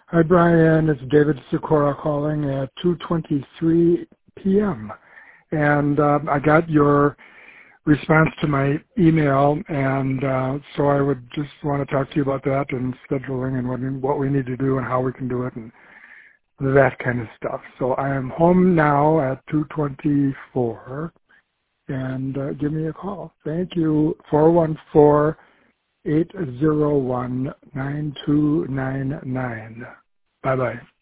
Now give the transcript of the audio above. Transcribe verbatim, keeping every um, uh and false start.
Hi, Brian. It's David Sikora calling at two twenty-three p.m. And uh, I got your response to my email, and uh, so I would just want to talk to you about that and scheduling and what, what we need to do and how we can do it and that kind of stuff. So I am home now at two twenty-four, and uh, give me a call. Thank you. four one four, eight zero one, nine two nine nine. Bye-bye.